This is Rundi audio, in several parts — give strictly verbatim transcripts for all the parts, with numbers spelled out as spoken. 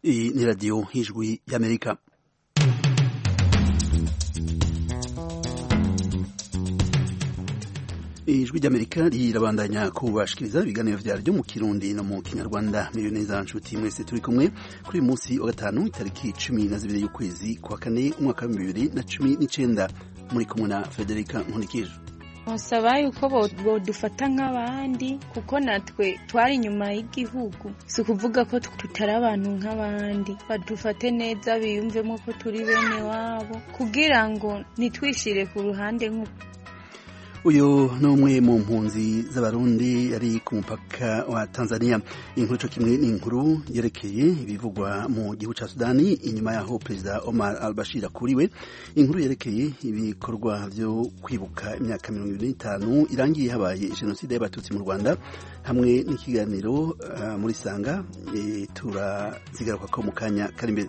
Iyi ni radiyo y'ijwi y'Amerika. Ijwi ry'Amerika rirabandanya kubashikiriza ibiganiro vyaryo mu Kirundi no mu Kinyarwanda. Miriyo neza nshuti mwese turi kumwe kuri uyu munsi wa gatanu itariki cumi na zibiri y'ukwezi kwa kane umwaka wa bibiri na cumi n'icenda. Muri kumwe na Federica Nkunikije. Musaba yuko bodufata nk'abandi kuko natwe twari inyuma y'igihugu, si kuvuga ko tutari abantu nk'abandi, badufate neza biyumvemo ko turi bene wabo kugira ngo nitwishire ku ruhande nk'uko. Uyu ni umwe mu mpunzi z'abarundi yari ku mupaka wa Tanzania. Inkuru cyo kimwe n'inkuru yerekeye ibivugwa mu gihugu ca Sudani inyuma yaho Perezida Omar al-Bashir akuriwe. Inkuru yerekeye ibikorwa vyo kwibuka imyaka mirongo ibiri n'itanu irangiye habaye jenoside y'abatutsi mu Rwanda, hamwe n'ikiganiro uh, muri Sanga e, turazigaruka ko mu kanya kari imbere.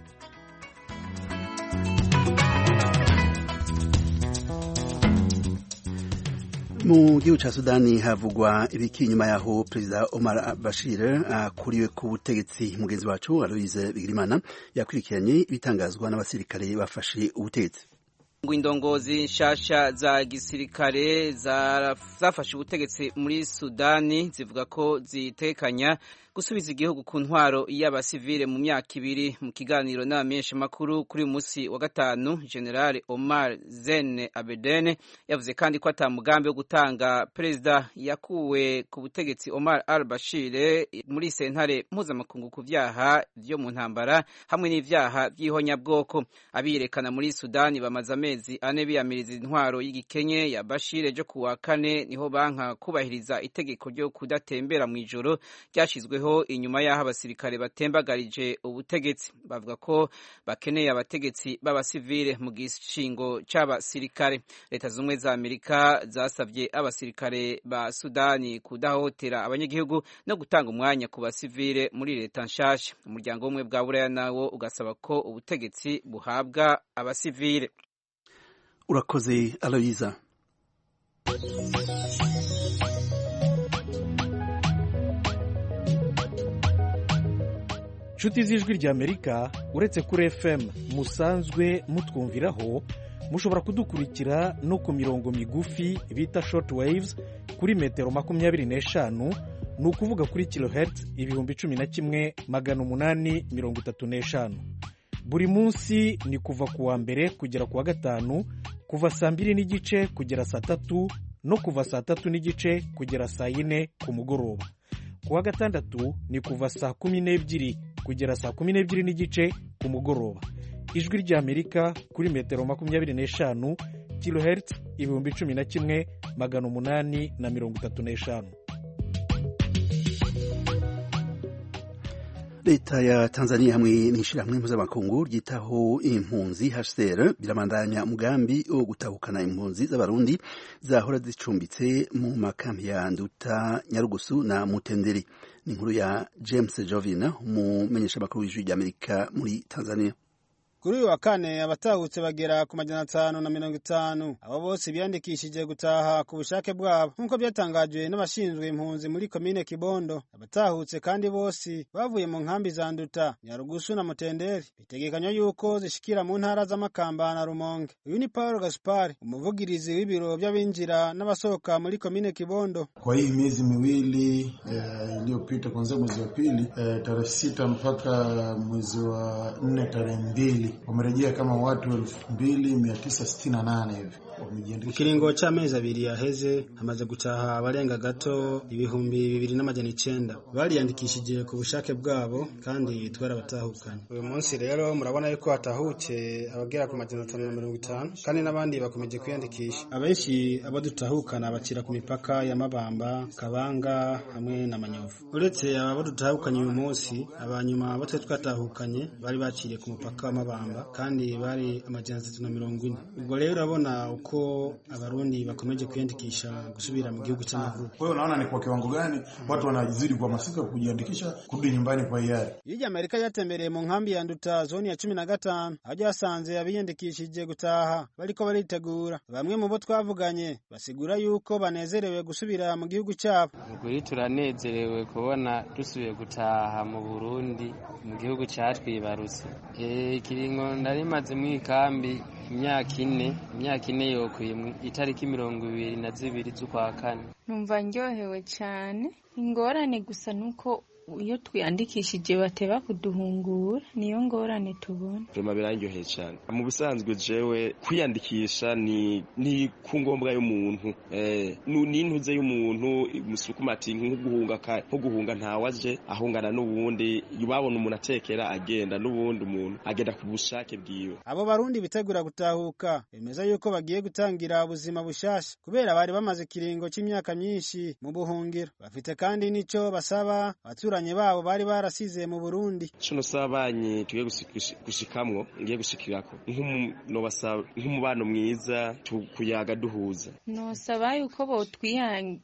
Mu gihugu ca Sudani havugwa ibiki inyuma yaho Perezida Omar al-Bashir akuriwe ku butegetsi. Mugenzi wacu Aloise Bigirimana yakurikiranye ibitangazwa n'abasirikare bafashe ubutegetsi. Indongozi nshasha za gisirikare zafashe ubutegetsi muri Sudani zivuga ko zitekanya gusubiza igihugu ku ntwaro y'abasivile mu myaka ibiri. Mu kiganiro n'abamenyesha makuru kuri uyu munsi wa gatanu, General Omar Zene Abedene yavuze kandi ko ata mugambi wo gutanga perezida yakuwe ku butegetsi Omar al-Bashir muri sentare mpuzamakungu ku vyaha vyo mu ntambara hamwe n'ivyaha vy'ihonyabwoko. Abiyerekana muri Sudani bamaze amezi ane biyamiriza intwaro y'igikenye ya Bashir ejo kuwa kane niho banka kubahiriza itegeko ryo kudatembera mu ijoro ryashizweho inyuma y'aho abasirikare batembagarije ubutegetsi. Bavuga ko bakeneye abategetsi b'abasivile mu gishingo c'abasirikare. Leta z'Ubumwe za Amerika zasavye abasirikare ba Sudani kudahotera abanyagihugu no gutanga umwanya ku basivile muri leta nshasha. Umuryango w'Ubumwe bwa Buraya nawo ugasaba ko ubutegetsi buhabwa abasivile. Urakoze Aloisa. Nshuti z'ijwi ry'Amerika, uretse kuri F M musanzwe mutwumviraho, mushobora kudukurikira no ku mirongo migufi bita short waves kuri metero makumyabiri n'eshanu, ni ukuvuga kuri kilohertz ibihumbi cumi na kimwe magana umunani mirongo itatu n'eshanu. Buri munsi ni kuva ku wa mbere kugera ku wa gatanu, kuva saa mbiri n'igice kugera saa tatu no kuva saa tatu n'igice kugera saa yine ku mugoroba. Ku wa gatandatu ni kuva saa kumi n'ebyiri kugera saa kumi n'ebyiri n'igice ku mugoroba. Ijwi ry'Amerika kuri metero makumyabiri n'eshanu, kilohertz ibihumbi cumi na kimwe magana umunani na mirongo itatu n'eshanu. Leta ya Tanzania hamwe n'ishirahamwe mpuzamakungu ryitaho impunzi H C R biramandanya umugambi wo gutahukana impunzi z'abarundi zahora zicumbitse mu makambi ya Nduta, Nyarugusu na Mutenderi. Ni inkuru ya James Jovina, umumenyesha makuru w'ijwi ry'Amerika muri Tanzania. Kuri uyu wa kane abatahutse bagera ku majana atanu na mirongo itanu. Abo bose biyandikishije gutaha ku bushake bwabo nk'uko byatangajwe n'abashinzwe impunzi muri komine Kibondo. Abatahutse kandi bose bavuye mu nkambi za Nduta, Nyarugusu na Mutenderi. Bitegekanywa yuko zishikira mu ntara z'Amakamba na Rumonge. Uyu ni Paul Gaspar, umuvugirizi w'ibiro by'abinjira n'abasohoka muri komine Kibondo. Kwa hii miezi miwili iliyopita, kuanzia mwezi wa pili tarehe sita mpaka mwezi wa nne tarehe mbili, wamerejea kama watu elfu mbili mia tisa sitini na nane hivi. Ikiringo c'amezi abiri yaheze hamaze gutaha abarenga gato ibihumbi bibiri n'amajana icenda. Bariyandikishije ku bushake bwabo kandi twarabatahukanye. Uyu munsi rero murabona yuko hatahutse abagera ku majana atanu na mirongo itanu kandi n'abandi bakomeje kwiyandikisha. Abenshi abo dutahukana bakira ku mipaka ya Mabamba, Kabanga hamwe na Manyovu. Uretse abo dutahukanye uyu munsi, abanyuma abo twatahukanye bari bakiriye ku mupaka wa Mabamba kandi bari amajana atatu na mirongo ine. Ubwo rero urabona nuko abarundi bakomeje kwiyandikisha gusubira mu gihugu cy'amavuko. Kwa hiyo naona ni kwa kiwango gani watu wanazidi kuhamasika kujiandikisha kurudi nyumbani kwa hiari. Iyo Amerika yatembereye mu nkambi ya Nduta zone ya cumi na gatanu aho yasanze abiyandikishije gutaha bariko baritegura. Bamwe mu bo twavuganye basigura yuko banezerewe gusubira mu gihugu cyabo. Ukuri turanezerewe kubona dusubiye gutaha mu Burundi mu gihugu cyatwibarutse. Eh kiringo ndarimaze mu ikambi imyaka ine imyaka ine yokuye itariki mirongo ibiri na zibiri z'ukwa kane. Numva ndyohewe cyane, ingorane gusa nuko iyo twiyandikishije bateba kuduhungura, niyo ngorane tubona. Prema birangyoheye cyane. Mu bisanzwe jewe kwiyandikisha ni ni kungombwa y'umuntu, eh ni intuze y'umuntu musukumati nko guhunga ka nko guhunga ntawaje ahungana n'ubundi yubabona umuntu atekera agenda n'ubundi umuntu agenda ku bushake bwiwe. Abo barundi bitegura gutahuka bemeza yuko bagiye gutangira ubuzima bushasha kubera bari bamaze kiringo cy'imyaka myinshi mu buhungiro. Bafite kandi nico basaba abaturanye babo bari barasize mu Burundi. Cuno sabanye tugiye gushikamwo ngiye gushikirako nk'umuntu basaba nk'umubano mwiza tukuyaga duhuza. No saba yuko bo twiyang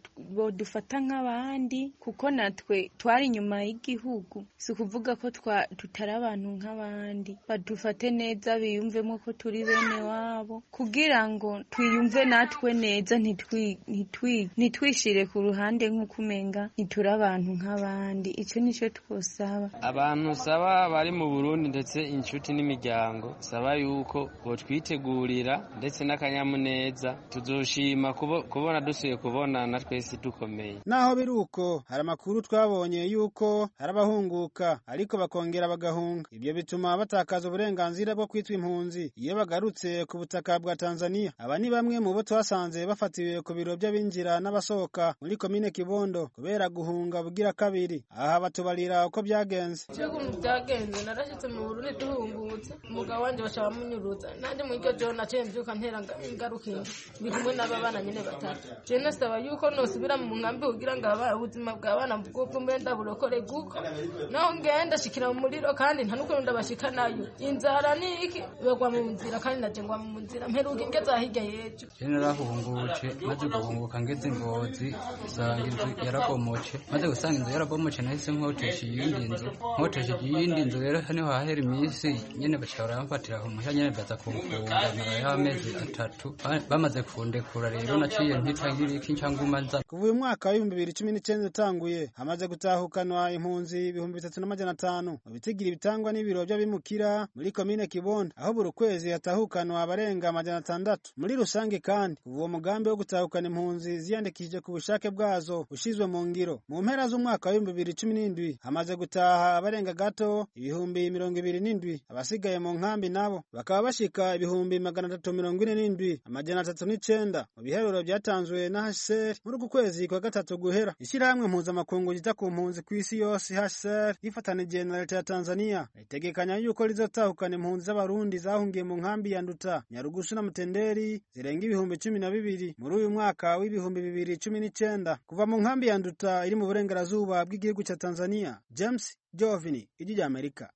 bo dufata nk'abandi kuko natwe twari inyuma y'igihugu. Si kuvuga ko tutari abantu nk'abandi. Badufate neza biyumvemo ko turi bene wabo kugira ngo twiyumve natwe neza ntitwi ntitwi nitwishire ku ruhande nk'uko umenga ntituri abantu nk'abandi. Icyo nico twosaba abantu saba bari mu Burundi ndetse inshuti n'imiryango saba yuko bo twitegurira ndetse n'akanyamuneza tuzoshima kubona dusuye kubona na twese dukomeye. Naho biruko hari amakuru twabonye yuko harabahunguka ariko bakongera bagahunga. Ibyo bituma batakaza uburenganzira bwo kwitwa impunzi iyo bagarutse ku butaka bwa Tanzania. Aba ni bamwe mu bo twasanze bafatiwe ku biro by'abinjira n'abasohoka muri komine Kibondo kubera guhunga bugira kabiri. Aha batubarira uko byagenze. Cyo byagenze narashitse mu Burundi duhungutse umugabo wanje bashaba munyuruza nanje mu iryo jona cembyuka ntera ingarukinga bikumwe n'ababana nyene batatu. Je nasaba yuko nosubira mu nkambi kugira ngo aba ubuzima bw'abana bw'uko mbenda burokore guko naho ngenda shikira mu muriro kandi nta nuko ndabashika nayo inzara ni iki bagwa mu nzira kandi naje ngwa mu nzira mperuka ingeza hirya yejo. Je narahunguce maze guhunguka ngeze Ngozi sanga inzu yarabomoce maze gusanga inzu yarabomoce nahise nkotesha iyindi nzu nkotesha iyindi nzu rero hano hahera iminsi nyene bashobora bamfatira ku mushya nyene baza kumfunga nyuma y'amezi atatu bamaze kundekura rero naciye ntitangire iki cyangwa nza. Kuva uyu mwaka wa bibiri na cumi n'icyenda utanguye hamaze gutahukanwa impunzi ibihumbi bitatu n'amajana atanu mu bitigira bitangwa n'ibiro by'abimukira muri komine Kibondo aho buri kwezi hatahukanwa abarenga amajana atandatu. Muri rusange kandi uwo mugambi wo gutahukana impunzi ziyandikishije ku bushake bwazo ushizwe mu ngiro. Mu mpera z'umwaka wa bibiri na cumi n'indwi hamaze gutaha abarenga gato ibihumbi mirongo ibiri n'indwi. Abasigaye mu nkambi nabo bakaba bashika ibihumbi magana atatu mirongo ine n'indwi amajana atatu n'icenda mu biheruro byatanzwe na H C R muri uku kwezi kwa gatatu guhera. Ishyirahamwe mpuzamakungu ryita ku mpunzi ku isi yose H C R rifatanije na leta ya Tanzania ritegekanya yuko rizotahukana impunzi z'abarundi zahungiye mu nkambi ya Nduta, Nyarugusu na Mutenderi zirenga ibihumbi cumi na bibiri muri uyu mwaka w'ibihumbi bibiri cumi n'icenda kuva mu nkambi ya Nduta iri mu burengerazuba bw'igihugu cya Tanzania. James Jovini, Ijwi rya Amerika.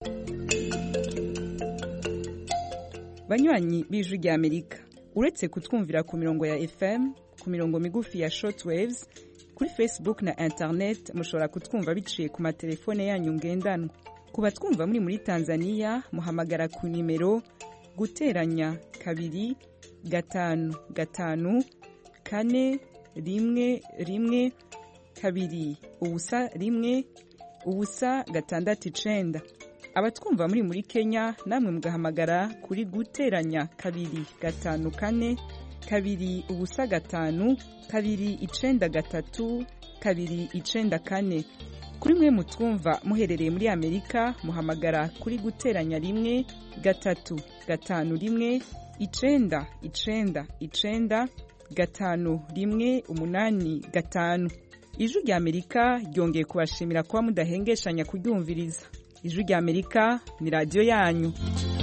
Banywanyi b'Ijwi rya Amerika, uretse kutwumvira ku mirongo ya F M, ku mirongo migufi ya shortwaves, kuri Facebook na internet mushobora kutwumva biciye ku matelefone yanyu ngendanwa. Ku batwumva muri muri Tanzania muhamagara ku nimero guteranya kabiri gatanu gatanu kane rimwe rimwe kabiri ubusa rimwe ubusa gatandatu icenda. Abatwumva muri muri Kenya namwe mugahamagara kuri guteranya kabiri gatanu kane kabiri ubusa gatanu kabiri icenda gatatu kabiri icenda kane. Kuri mwe mutwumva muherereye muri Amerika muhamagara kuri guteranya rimwe gatatu gatanu rimwe icenda icenda icenda gatanu rimwe umunani gatanu. Ijwi rya Amerika ryongeye kubashimira kuba mudahengeshanya kuryumviriza. Ijwi rya Amerika ni radio yanyu.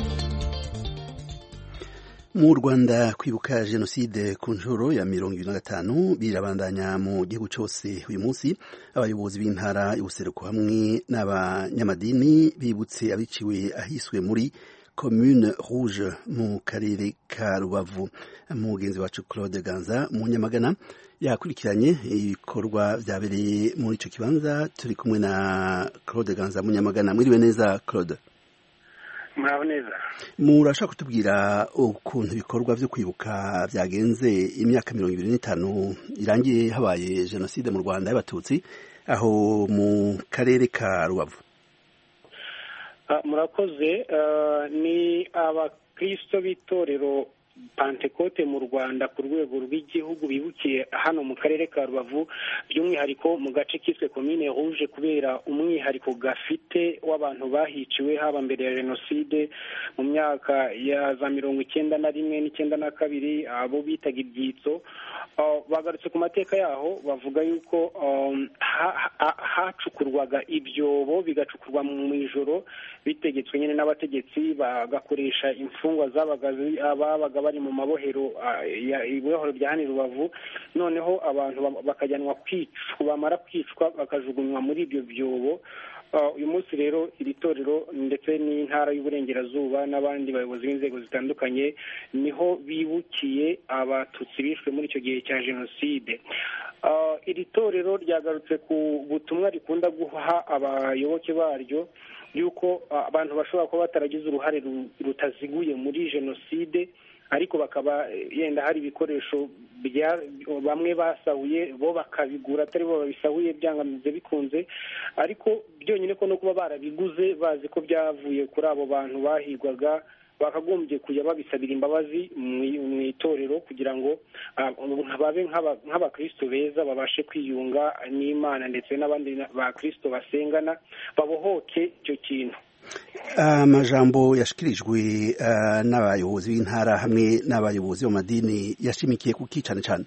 Mu Rwanda kwibuka jenoside ku nshuro ya mirongo ibiri na gatanu birabandanya mu gihugu cyose. Uyu munsi abayobozi b'intara y'ubuseruko hamwe n'abanyamadini bibutse abiciwe ahiswe muri commune rouge mu karere ka Rubavu. Mugenzi wacu Claude Ganza mu Nyamagana yakurikiranye ibikorwa byabereye muri ico kibanza. Turi kumwe na Claude Ganza mu Nyamagana. Mwiriwe neza Claude? Muraho neza. Murashaka kutubwira ukuntu ibikorwa vyo kwibuka byagenze imyaka mirongo ibiri n'itanu irangiye habaye jenoside mu Rwanda y'Abatutsi aho mu karere ka Rubavu? Uh, murakoze. Uh, ni abakristo b'itorero Pantekote mu Rwanda ku rwego rw'igihugu bibukiye hano mu karere ka Rubavu, by'umwihariko mu gace kiswe Commune Rouge, kubera umwihariko gafite w'abantu bahiciwe haba mbere ya jenoside mu myaka ya za mirongo icyenda na rimwe n'icyenda na kabiri, abo bitaga ibyitso. Uh, bagarutse ku mateka yaho bavuga yuko um, hacukurwaga ha, ha ibyobo bigacukurwa mu ijoro bitegetswe nyine n'abategetsi, bagakoresha imfungwa zabaga babaga bari mu mabohero ya ibohero bya hano Rubavu, noneho abantu bakajyanwa kwicwa, bamara kwicwa bakajugunywa muri ibyo byobo. Uyu munsi rero iri torero ndetse n'intara y'Uburengerazuba n'abandi bayobozi b'inzego zitandukanye niho bibukiye abatutsi bishwe muri icyo gihe cya jenoside. Iri torero ryagarutse ku butumwa rikunda guha abayoboke baryo yuko abantu bashobora kuba bataragize uruhare rutaziguye muri jenoside, ariko bakaba yenda hari ibikoresho bamwe basahuye bo bakabigura atari bo babisahuye byangamize bikunze, ariko byonyine ko no kuba barabiguze bazi ko byavuye kuri abo bantu bahigwaga, bakagombye kujya babisabira imbabazi mu itorero kugira ngo babe nk'abakristo beza, babashe kwiyunga n'Imana ndetse n'abandi bakristo basengana, babohoke icyo kintu. Amajambo yashikirijwe uh, n'abayobozi b'intara hamwe n'abayobozi b'amadini yashimikiye kuki cyane cyane?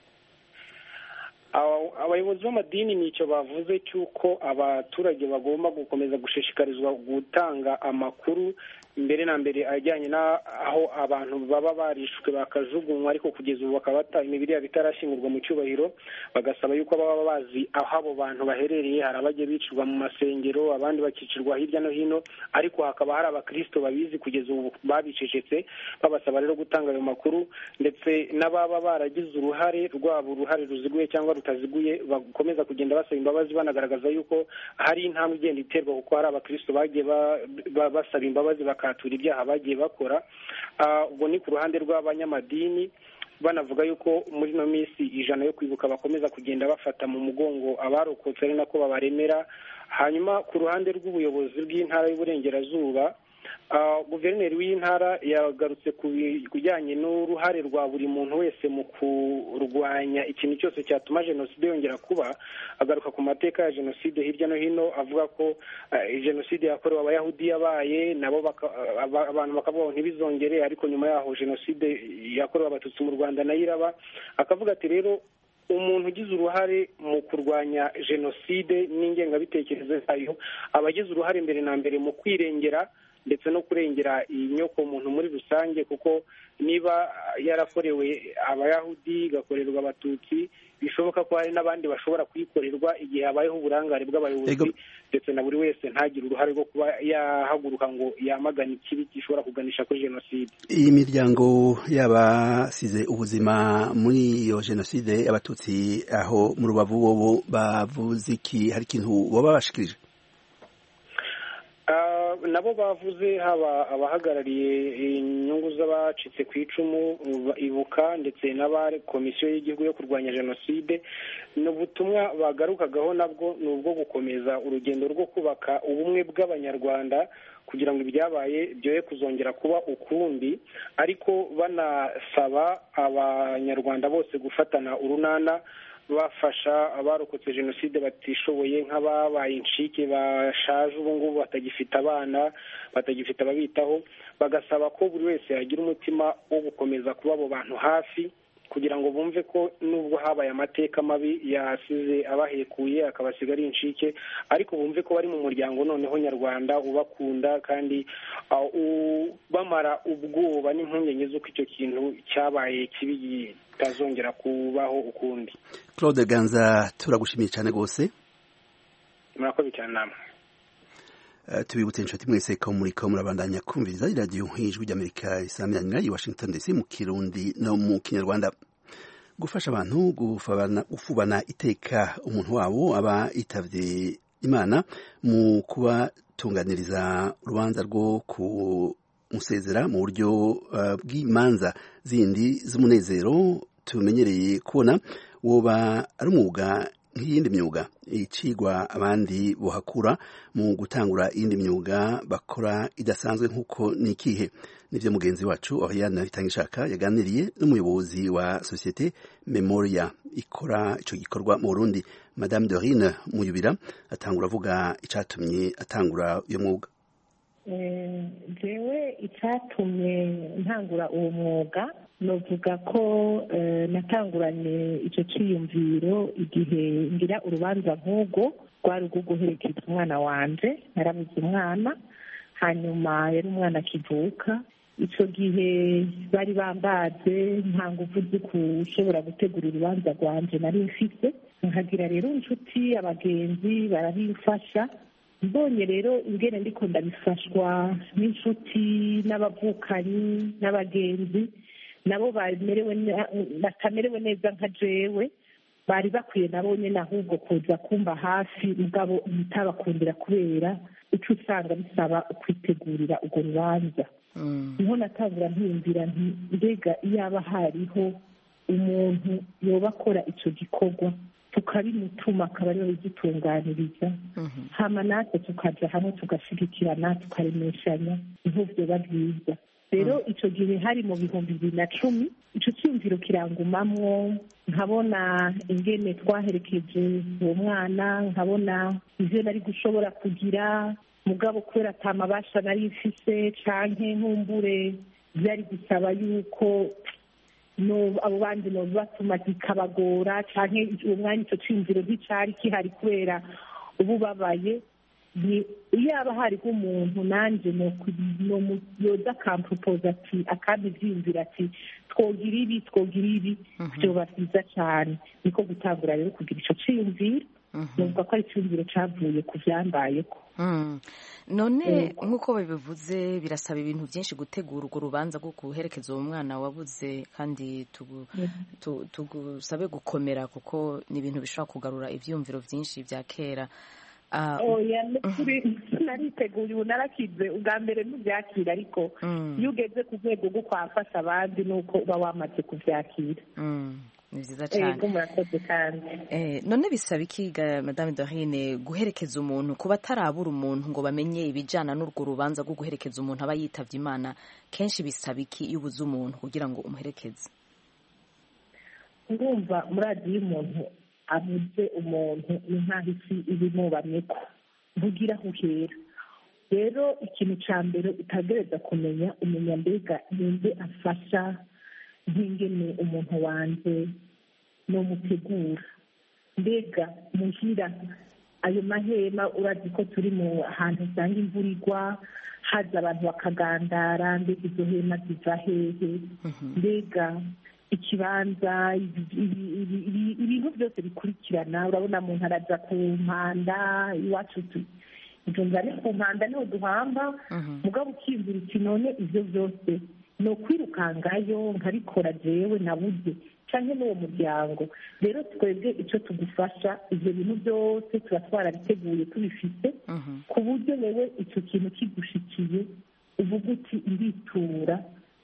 Abayobozi b'amadini nicyo bavuze cyuko abaturage bagomba gukomeza gushishikarizwa gutanga amakuru mbere na mbere ajyanye na aho abantu baba barishwe bakajugunywa, ariko kugeza ubu bakaba bata imibiri yabo itarashingurwa mu cyubahiro. Bagasaba yuko baba bazi aho abo bantu baherereye. Hari abagiye bicirwa mu masengero, abandi bakicirwa hirya no hino, ariko hakaba hari abakristo babizi kugeza ubu babicecetse. Babasaba rero gutanga ayo makuru, ndetse n'ababa baragize uruhare rwabo, uruhare ruziguye cyangwa rutaziguye, bakomeza kugenda basaba imbabazi, banagaragaza yuko hari intambwe igenda iterwa, kuko hari abakristo bagiye basaba imbabazi bakatura ibyaha bagiye bakora. Ubwo ni ku ruhande rw'abanyamadini, banavuga yuko muri no minsi ijana yo kwibuka bakomeza kugenda bafata mu mugongo abarokotse, ari nako babaremera. Hanyuma ku ruhande rw'ubuyobozi bw'intara y'Uburengerazuba, Uh, guverineri w'intara yagarutse ku kujyanye n'uruhare rwa buri muntu wese mu kurwanya ikintu cyose cyatuma jenoside yongera kuba. Agaruka ku mateka ya jenoside hirya no hino, avuga ko uh, jenoside yakorewe abayahudi yabaye nabo baka, uh, abantu bakavuga ntibizongere, ariko nyuma yaho jenoside yakorewe abatutsi mu Rwanda nayo iraba. Akavuga ati rero umuntu ugize uruhare mu kurwanya jenoside n'ingengabitekerezo yayo, abagize uruhare mbere na mbere mu kwirengera ndetse no kurengera inyoko muntu muri rusange, kuko niba yarakorewe abayahudi igakorerwa abatutsi, bishoboka ko hari n'abandi bashobora kuyikorerwa igihe habayeho uburangare bw'abayobozi, ndetse na buri wese ntagire uruhare rwo kuba yahaguruka ngo yamagane ikibi gishobora kuganisha kuri jenoside. Iyi miryango y'abasize ubuzima muri iyo jenoside y'abatutsi aho mu Rubavu bobo bavuze iki? Hari ikintu baba bashikirije? Uh, nabo bavuze, haba abahagarariye inyungu z'abacitse ku icumu ibuka ndetse n'abari komisiyo y'igihugu yo kurwanya jenoside, n'ubutumwa bagarukagaho nabwo ni ubwo gukomeza urugendo rwo kubaka ubumwe bw'abanyarwanda kugira ngo ibyabaye byoye kuzongera kuba ukundi, ariko banasaba abanyarwanda bose gufatana urunana, bafasha abarokotse jenoside batishoboye, nk'ababaye incike bashaje ubu ngubu batagifite abana, batagifite ababitaho. Bagasaba ko buri wese yagira umutima wo gukomeza kuba abo bantu hafi, kugira ngo bumve ko nubwo habaye amateka mabi yasize abahekuye akabasiga ari incike, ariko bumve ko bari mu muryango noneho nyarwanda ubakunda, kandi uh, bamara ubwoba n'impungenge z'uko icyo kintu cyabaye kibi kitazongera kubaho ukundi. Claude Ganza, turagushimiye cyane gose. Murakoze cyane namwe. Uh, tubibutse inshuti mwese ko muriko murabandanya kumviriza iradiyo ijwi ry'Amerika isamiranyira i Washington D C mu Kirundi no mu Kinyarwanda. Gufasha abantu gufabana ufubana iteka umuntu wabo aba itavye Imana mu kubatunganiriza urubanza rwo ku musezera mu buryo uh, bw'imanza zindi z'umunezero tumenyereye kubona woba ari umwuga nk'iyindi myuga icigwa abandi bohakura mu gutangura iyindi myuga bakora idasanzwe nk'uko nikihe nivyo mugenzi wacu Oriane Bitangishaka yaganiriye n'umuyobozi wa societe Memoria ikora ico gikorwa mu Burundi. Madame Dorine Muyubira atangura avuga icatumye atangura uyo mwuga. jewe icyatumye ntangura uwo mwuga novuga ko natanguranye icyo cyiyumviro igihe ngira urubanza nk'ubwo rwari urwo guherekeza umwana wanje narabuze umwana hanyuma yari umwana akivuka icyo gihe bari bambaze nta nguvu zo kushobora gutegura urubanza rwanje nari mfite nkagira rero inshuti abagenzi barabimfasha mbonye rero ingene ndiko ndabifashwa n'inshuti n'abavukanyi n'abagenzi nabo bamerewe batamerewe neza nka jewe bari bakwiye nabo nyene ahubwo kuza kumba hafi mugabo mutabakundira kubera ico usanga bisaba kwitegurira urwo rubanza niho natangura mpiyumvira nti mbega iyaba hariho umuntu yoba akora ico gikorwa tukabimutuma akaba ariwe bidutunganiriza hama natwe tukaja hamwe tugashigikirana tukaremeshanya niho vyoba byiza rero ico gihe hari mu bihumbi bibiri na cumi ico cyumviro kirangumamwo nkabona ingene twaherekeje uwo mwana nkabona ivyo nari gushobora kugira mugabo kubera atamabasha nari mfise canke nkumbure vyari gusaba yuko no abo bandi no batuma kikabagora canke uwo mwanya ico cyumviro nticari kihari kubera ubu babaye ni iyaba hari umuntu nanje no yoza akampropoza ati akabivyumvira ati twogira ibi twogira ibi vyoba vyiza cane niko gutangura rero kugira ico ciyumviro nuvuga ko ari iciyumviro cavuye ku vyambayeko. None nk'uko babivuze birasaba ibintu byinshi gutegura urwo rubanza rwo guherekeza uwo mwana wabuze kandi tugusabe gukomera kuko ni ibintu bishobora kugarura ivyumviro byinshi vya kera. oya nariteguye ubu narakize ubwa mbere ntubyakira ariko iyo ugeze ku rwego rwo kwafasha abandi nuko uba wamaze kubyakira. Ni byiza cyane. murakoze kandi. None bisaba iki Madame Dorine guherekeza umuntu kuba atarabura umuntu ngo bamenye ibijyana n'urwo rubanza rwo guherekeza umuntu aba yitavye Imana kenshi bisaba iki iyo ubuze umuntu kugira ngo umuherekeze? Ndumva muradiyo umuntu abuze umuntu ni nk'aho isi ibimubamyeko ntugira aho uhera. Rero ikintu cya mbere utagereza kumenya umenya mbega ninde afasha nk'ingene umuntu wanjye nomutegura mbega muhira ayo mahema urazi ko turi mu ahantu usanga imvura igwa haza abantu bakagandara mbega izo hema ziva hehe mbega ikibanza ibintu byose bikurikirana urabona umuntu araja ku mpanda iwacu ijumba ni ku mpanda niho duhamba mugabo ukiyumvira uti none ivyo byose no kwirukangayo nkabikora jewe nabuze canke n'uwo muryango. Rero twebwe ico tugufasha ivyo bintu byose tuba twarabiteguye tubifite ku buryo wewe ico kintu kigushikiye uvuga uti nditura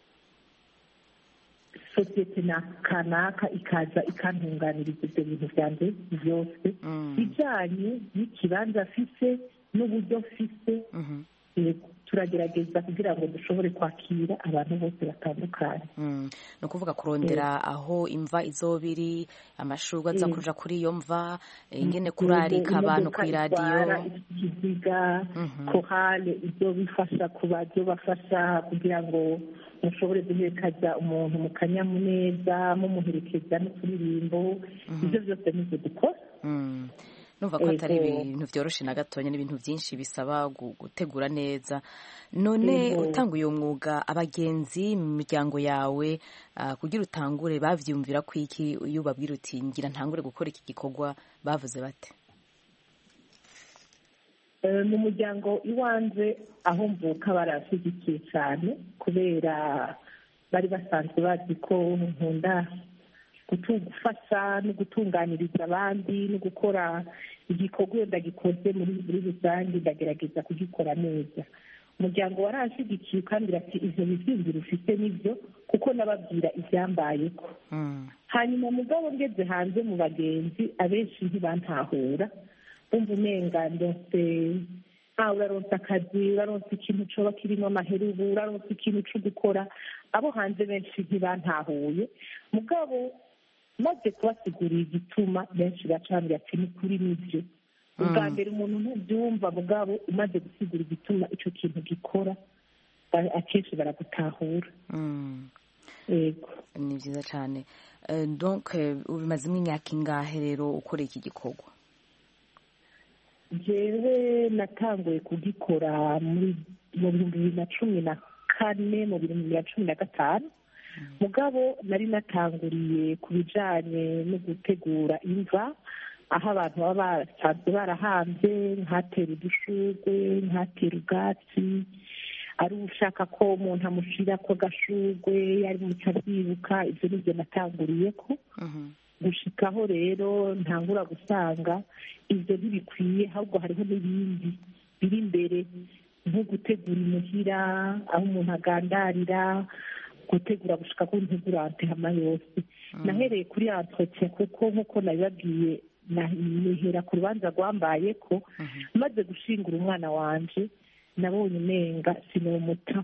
sosiyete na kanaka ikaza ikantunganiriza ibyo bintu byanje byose bijanye n'ikibanza afise n'uburyo afise. turagerageza kugira ngo dushobore kwakira abantu bose batandukanye. Ni ukuvuga kurondera aho imva izobiri amashurwa aza kuja kuri iyo mva ingene kurarika abantu ku iradiyo ikiziga kohale ibyo bifasha kuba byo bafasha kugira ngo mushobore guherekeza umuntu mu kanyamuneza mumuherekeza n'uturirimbo ibyo byose nivyo dukora. numva ko atari ibintu byoroshe na gatonya n'ibintu byinshi bisaba gutegura neza. None utanga uyo mwuga abagenzi mu miryango yawe kugira utangure bavyumvira ko iki iyo babwira uti ngira ntangure gukora iki gikorwa bavuze bate? mu muryango iwanjye aho mvuka barashyigikiye cyane kubera bari basanzwe bazi ko nkunda gufasha no gutunganiriza abandi no gukora igikorwa wenda gikoze muri rusange ndagerageza kugikora neza. Umuryango warashyigikiye kandi ati ibyo bizinzira ufite nibyo kuko nababwira ibyambayeko. Hanyuma mugabo ngeze hanze mu bagenzi abenshi ntibantahura bumva umenga ndose ah uraronsa akazi uraronsa ikintu coba kirimo amaherubu uraronsa ikintu co gukora. Abo hanze benshi ntibantahuye mugabo maze kubasigurira igituma benshi bacambira ati ni kuri nibyo. Ubwa mbere umuntu ntubyumva mugabo umaze gusigura igituma icyo kintu gikora akenshi baragutahura. Yego ni byiza cyane. Donc ubimazemo imyaka ingahe rero ukora iki gikorwa? Jewe natanguye kugikora muri mu bihumbi bibiri na cumi na kane mu bihumbi bibiri na cumi na gatanu mugabo nari natanguriye ku bijanye no gutegura imva aho abantu baba basanzwe barahambye nkatera udushurwe nkatera ubwatsi ari ushaka ko umuntu amushira ko gashurwe yari mu cyabyibuka ibyo nibyo natanguriyeko gushikaho rero ntangura gusanga ibyo ntibikwiye ahubwo hariho n'ibindi biri imbere nko gutegura imuhira aho umuntu agandarira gutegura gushika ku ntegurante hama yose. Nahereye kuri entretien kuko nk'uko nabibabwiye nihera ku rubanza rwambaye ko maze gushingura umwana wanje nabonye umenga sinomuta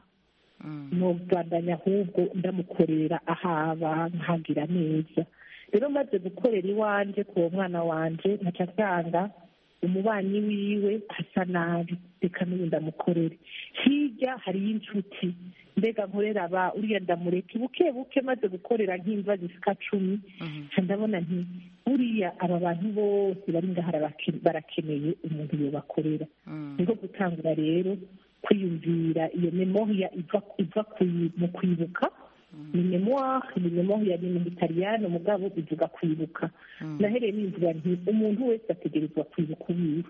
nobandanya ahubwo ndamukorera ahaba nkagira neza. Rero maze gukorera iwanje ku mwana wanje nkaca nsanga umubanyi wiwe asa nabi reka n'ubu ndamukorere. Hirya hariyo inshuti mbega nkorera aba uriya ndamureka buke buke maze gukorera nk'imva zisika cumi ndabona nti uriya aba bantu bose bari ngaha barakeneye umuntu yobakorera. niko gutangura rero kwiyumvira iyo memoria iva iva mu kwibuka ni memoire ni memoire ni mu Gitaliyano mugabo bivuga kwibuka. Nahereye nimvuga nti umuntu wese ategerezwa kwibuka uwiwe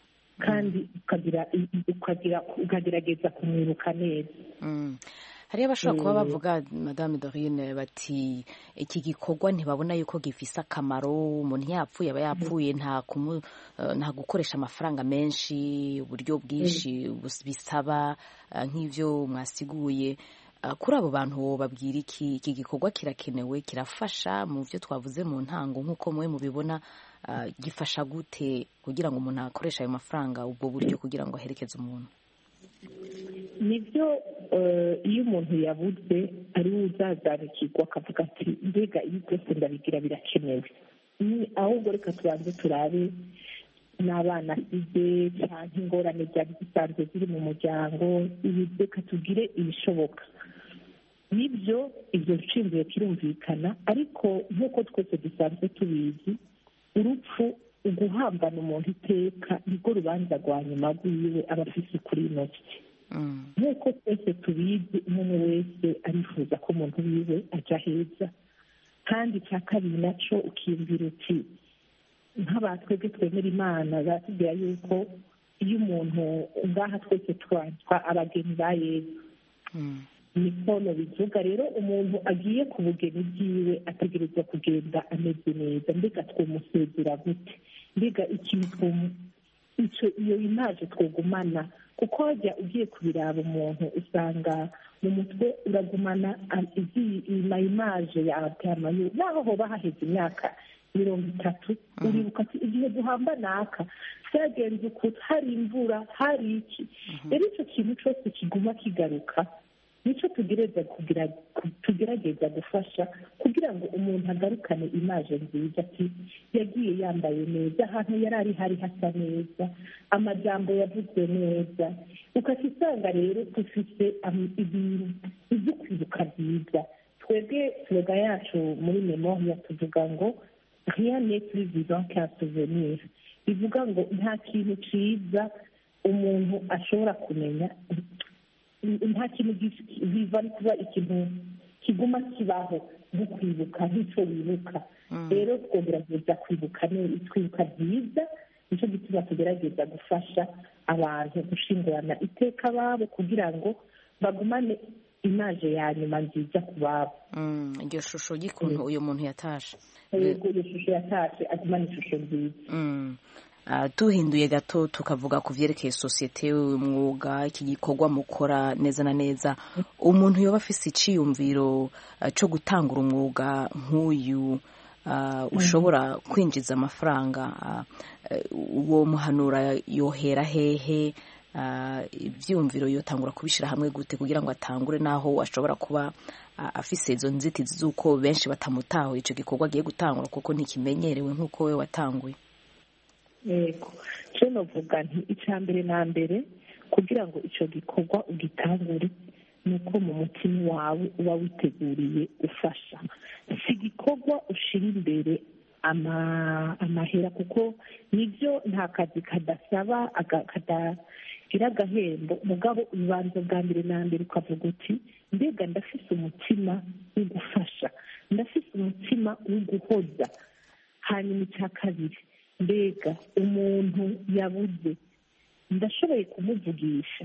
kandi ukagira ukagira ukagerageza kumwibuka neza. Hariyo abashobora kuba bavuga Madame Dorine bati iki gikorwa ntibabona yuko gifise akamaro umuntu yapfuye aba yapfuye nta kumu, nta gukoresha amafaranga menshi uburyo bwinshi bisaba nk'ivyo mwasiguye. Kuri abo bantu babwira iki iki gikorwa kirakenewe kirafasha mu byo twavuze mu ntango nk'uko mwe mubibona gifasha gute kugira ngo umuntu akoresha ayo mafaranga ubwo buryo kugira ngo aherekeze umuntu? Nibyo iyo umuntu yabuze ari uzazanukirwa akavuga ati mbega ibi byose ndabigira birakenewe ahubwo reka tubanze turabe n'abana asize cyangwa ingorane byari zisanzwe ziri mu muryango ibi reka tugire ibishoboka. Nibyo ibyo nshinzwe kirumvikana ariko nk'uko twese dusanzwe tubizi urupfu uguhambana umuntu iteka nibwo rubanza rwa nyuma rwiwe aba afise kuri ino si. Nk'uko twese tubizi umuntu wese arifuza ko umuntu wiwe ajya heza kandi icya kabiri nacyo ukiyumvira uti nk'abatwebwe twemera Imana batubwira yuko iyo umuntu ngaha twese twitwa abageni ba Yesu niko bivuga. Rero umuntu agiye ku bugeni bwiwe ategerezwa kugenda ameze neza mbega twomusezera gute mbega ikintu icyo iyo imaje twogumana kuko wajya ugiye kubiraba umuntu usanga mu mutwe uragumana ima imaje ya atamayo naho hoba haheze imyaka mirongo itatu uribuka ati igihe duhamba naka cyagenze uko hari imvura hari iki. Rero icyo kintu cyose kiguma kigaruka nicyo tugerageza kugira tugerageza gufasha kugira ngo umuntu agarukane imaje nziza ati yagiye yambaye neza ahantu yari ari hari hasa neza amajambo yavuzwe neza ukakisanga rero dufite ibyo kwibuka byiza. Twebwe sloga yacu muri memoria tuvuga ngo rien n'est plus vivant qu'un souvenir. Bivuga ngo nta kintu ciza umuntu ashobora kumenya nta kintu biva kuba ikintu kiguma kibaho nko kwibuka nk'icyo wibuka. Rero twogerageza kwibuka twibuka byiza nicyo gituma tugerageza gufasha abantu gushingurana iteka babo kugira ngo bagumane imaje ya nyuma nziza ku babo. Iryo shusho y'ukuntu uyu muntu yatashe, yego iyo shusho yatashe agumana ishusho nziza. Duhinduye gato tukavuga ku vyerekeye sosiyete, umwuga, iki gikorwa mukora neza na neza, umuntu yoba afise iciyumviro co gutangura umwuga nk'uyu ushobora kwinjiza amafaranga, uwo muhanura yohera hehe? Ibyumviro yotangura kubishira hamwe gute kugira ngo atangure, naho ashobora kuba afise izo nzitizi z'uko benshi batamutaho ico gikorwa agiye gutangura kuko ntikimenyerewe nk'uko we watanguye? Yego, cyo novuga nti icya mbere na mbere kugira ngo icyo gikorwa ugitangure ni uko mu mutima wawe uba witeguriye ufasha. Si igikorwa ushira imbere amahera, kuko nibyo nta kazi kadasaba kadagira agahembo, mugabo ubanza bwa mbere na mbere ukavuga uti mbega ndafise umutima wo gufasha, ndafise umutima wo guhoza. Hanyuma icya kabiri, mbega umuntu yabuze ndashoboye kumuvugisha.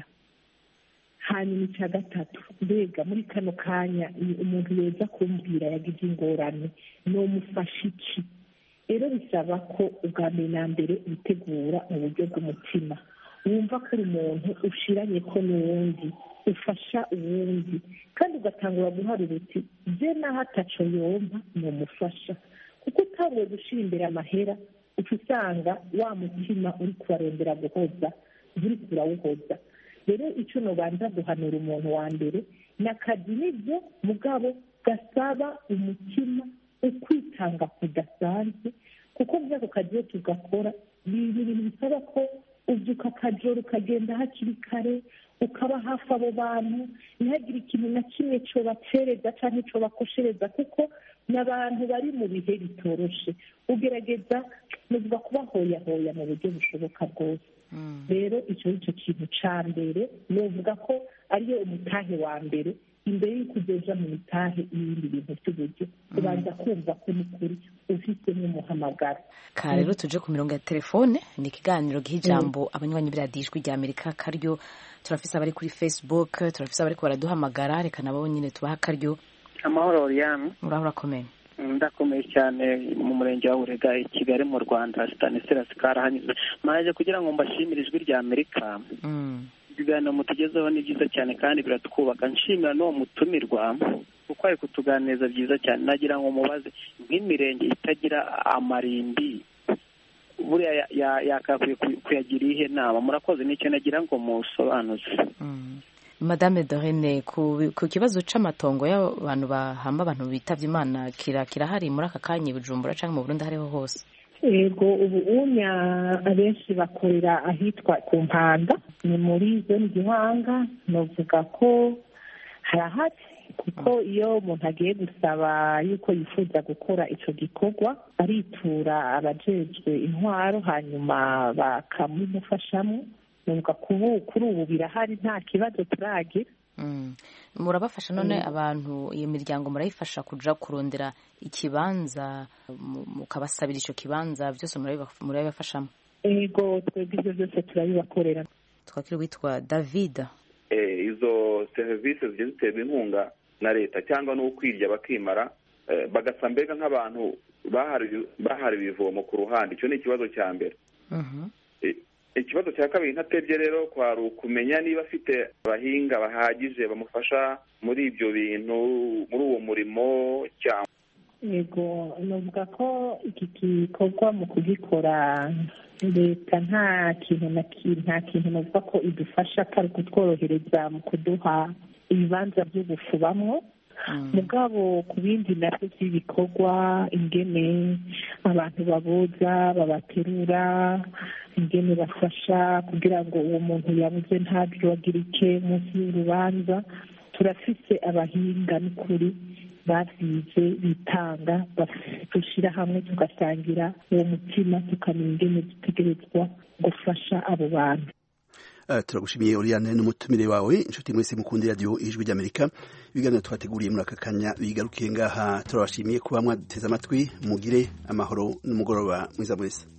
Hanyuma icya gatatu, mbega muri kano kanya umuntu yoza kumbwira yagize ingorane nomufasha iki? Rero bisaba ko ubwa mbere na mbere witegura mu buryo bw'umutima, wumva ko uri umuntu ushiranye ko n'uwundi, ufasha uwundi, kandi ugatangura guharura uti je naho ataco yompa nomufasha. Kuko utanguye gushira imbere amahera uca usanga wa mutima uri kubarondera guhoza uri kurawuhoza. Rero icyo nobanza guhanura umuntu wa mbere ni akazi nibyo, mugabo gasaba umutima ukwitanga kudasanzwe, kuko byako kazi tugakora ni ibintu bisaba ko ubyuka akajoro ukagenda hakiri kare ukaba hafi abo bantu, ntihagire ikintu na kimwe cyo bacereza cyangwa cyo bakoshereza, kuko n'abantu bari mu bihe bitoroshe. Ugerageza nuvuga kubahoyahoya mu buryo bushoboka bwose. Rero icyo ni cyo kintu cya mbere nuvuga ko ariyo umutahe wa mbere, imbere y'uko uzoja mu mitahe ibindi bintu by'uburyo ubanza kumva ko n'ukuri ufite n'umuhamagaro. Ka rero tuje ku mirongo ya telefone, ni ikiganiro giha ijambo abanywanyi b'Ijwi ry'Amerika. Karyo turafise abari kuri Facebook, turafise abari ko baraduhamagara, reka nabo nyine tubaha akaryo. Amahoro Oriane. Uraho urakomeye? Ndakomeye cyane, mu murenge wa Burega i Kigali mu Rwanda. Stanislas Karahanyuze maje kugira ngo mbashimire Ijwi ry'Amerika. Ibiganiro mutugezeho ni byiza cyane kandi biratwubaka. Nshimira n'uwo mutumirwa kuko ari kutuganiriza byiza cyane. Nagira ngo mubaze nk'imirenge itagira amarimbi buriya yakakwiye kuyagira ihe nama. Murakoze, n'icyo nagira ngo musobanuze. Madame Dorine, ku kibazo c'amatongo y'abantu bahamba abantu bitavye Imana kirahari muri aka kanya Bujumbura canke mu Burundi hariho hose? Yego, ubu unya abenshi bakorera ahitwa ku Mpanda, ni muri zone Gihanga. Novuga ko harahari, kuko iyo umuntu agiye gusaba yuko yifuza gukora ico gikorwa aritura abajejwe intwaro hanyuma bakamufashamo. Nuvuga kuri ubu birahari, nta kibazo turagira. Murabafasha none abantu, iyo miryango murayifasha kuja kurondera ikibanza, mukabasabira ico kibanza, byose murabibafashamo? Ego, twebwe ibyo byose turabibakorera. Twakiri witwa David. Izo serivisi zigiye ziterwa inkunga na leta cyangwa n'ukwirya bakimara, bagasa mbega nk'abantu bahari ibivomo ku ruhande. Icyo ni ikibazo cya mbere. Ikibazo cya kabiri ntatebye rero kwari ukumenya niba afite abahinga bahagije bamufasha muri ibyo bintu, muri uwo murimo cyangwa. Yego, navuga ko iki gikorwa mu kugikora leta nta kintu na nta kintu navuga ko idufasha atari kutworohereza mu kuduha ibibanza byo gufubamwo. Mugabo ku bindi navyo by'ibikorwa, ingene abantu baboza babaterura, ingene bafasha kugira ngo uwo muntu yabuze ntabyogirike munsi y'urubanza, turafise abahinga n'ukuri bavyize bitanga, dushira hamwe tugasangira uwo mutima, tukamenya ingene dutegerezwa gufasha abo bantu. Uh, turagushimiye Oriane n'umutumire wawe. Inshuti mwese mukundira radio Ijwi ry'Amerika, ibiganiro twateguriye muri aka kanya bigarukiye ngaha. Turabashimiye kuba mwaduteze amatwi. Mugire amahoro n'umugoroba mwiza mwese.